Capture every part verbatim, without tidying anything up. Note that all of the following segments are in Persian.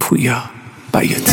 پویا بیاتی.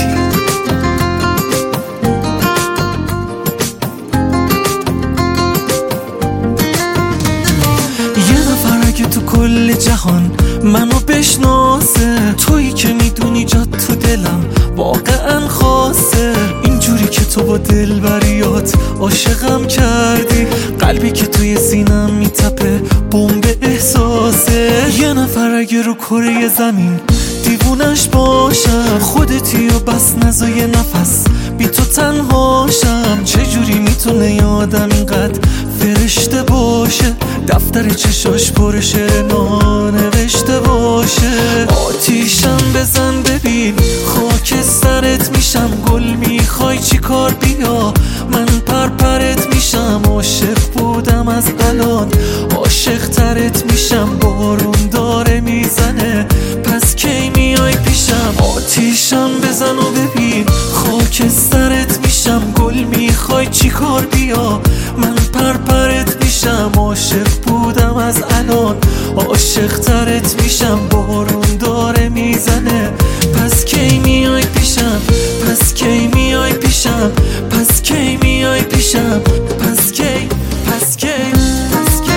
یه نفر اگه تو کل جهان منو بشناسه، تویی که میدونی جات تو دلم واقعا خاصه. اینجوری که تو با دلبریات عاشقم کردی، قلبی که توی سینم میتپه بمب احساسه. یه نفر اگه رو کره زمین دیوونش باشم، خودتی و بس نزای نفس بی تو تنهاشم. چجوری میتونه یه آدم اینقدر فرشته باشه، دفتر چشاش پر شعر نانوشته باشه. آتیشم بزن ببین خاک سرت میشم، گل میخوای چی کار بیا من پرپرت میشم. عاشق بودم از الان عاشق ترت میشم، بارون داره میزنه پس کی میای پیشم. آتیشم بزن و ببین خاک سرت میشم، گل میخوای چی کار بیا من پرپرت میشم. عاشق بودم از الان عاشق ترت میشم، بارون داره میزنه پس کی میای پیشم، پس کی میای پیشم، پس کی میای پیشم، پس کی پس کی پس کی.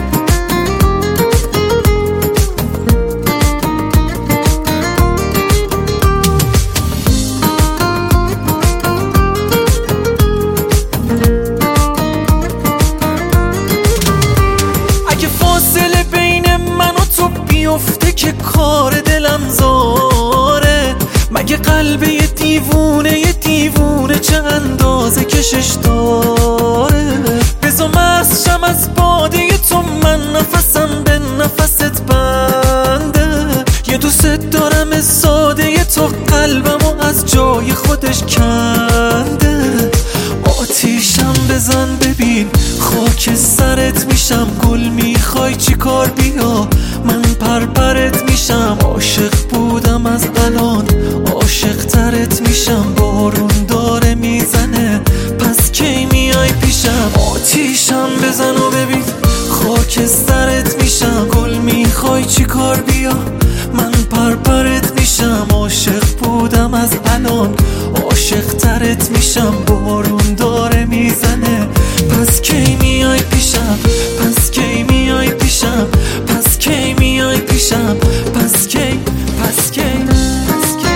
اگه فاصله بین من و تو بیفته که کار دلم زاره، مگه قلب یه دیوونه یه دیوونه چه اندازه کشش داره. بزا مست شم از باده تو، من نفسم به نفست بنده. یه دوست دارم ساده تو، قلبمو از جای خودش کنده. آتیشم بزن ببین خاک سرت میشم، گل میخوای چی کار بیا من پرپرت میشم. عاشق بودم از الان عاشق ترت میشم، بارون داره میزنه پس کی میای پیشم. آتیشم بزن و ببین خاک سرت میشم، گل میخوای چی کار بیا من پرپرت میشم. عاشق بودم از الان عاشق ترت میشم، بارون داره میزنه پس کی میای پیشم، پس کی میای پیشم، پس کی میای پیشم، پس کی پس کی پس کی.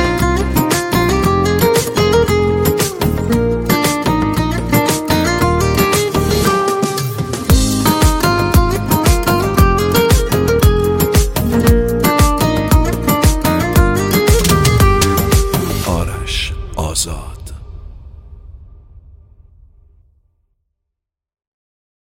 آرش آزاد.